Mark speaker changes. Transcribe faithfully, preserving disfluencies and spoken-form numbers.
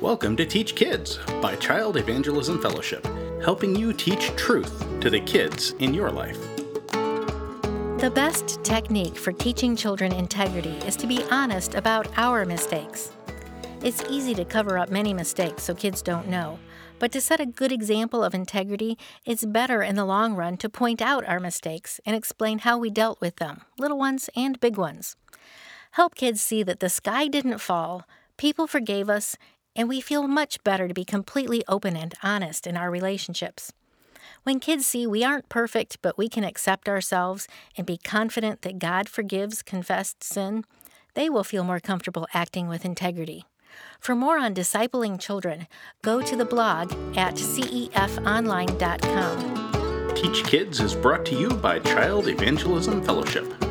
Speaker 1: Welcome to Teach Kids by Child Evangelism Fellowship, helping you teach truth to the kids in your life.
Speaker 2: The best technique for teaching children integrity is to be honest about our mistakes. It's easy to cover up many mistakes so kids don't know, but to set a good example of integrity, it's better in the long run to point out our mistakes and explain how we dealt with them, little ones and big ones. Help kids see that the sky didn't fall, people forgave us, and we feel much better to be completely open and honest in our relationships. When kids see we aren't perfect, but we can accept ourselves and be confident that God forgives confessed sin, they will feel more comfortable acting with integrity. For more on discipling children, go to the blog at c e f online dot com.
Speaker 1: Teach Kids is brought to you by Child Evangelism Fellowship.